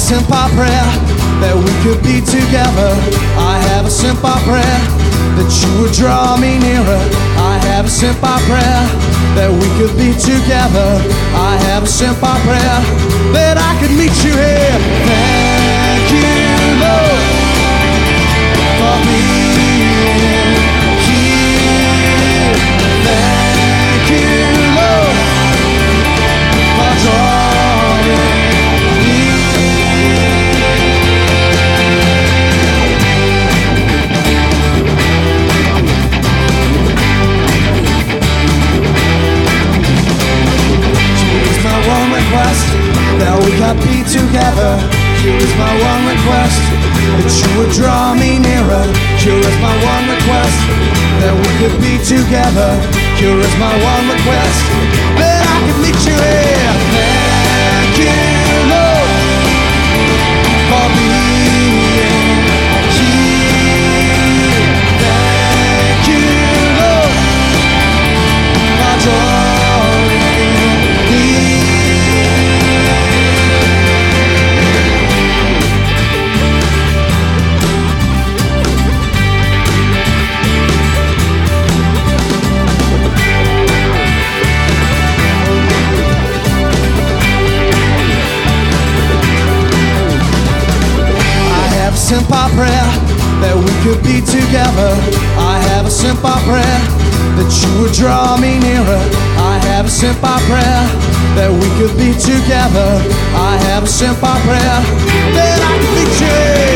simple prayer that we could be together. I have a simple prayer that you would draw me nearer. I have a simple prayer that we could be together. I have a simple prayer that I could meet you here. Thank you, Lord, for being here. Thank you, Lord, for drawing me. Here's my one request, that we could be together. Here is my one request, that you would draw me nearer. Here is my one request, that we could be together. Here is my one request, that I could meet you here. Thank you, Lord, for being here. Thank you, Lord, for drawing me. Simple prayer that we could be together. I have a simple prayer that you would draw me nearer. I have a simple prayer that we could be together. I have a simple prayer that I could be changed.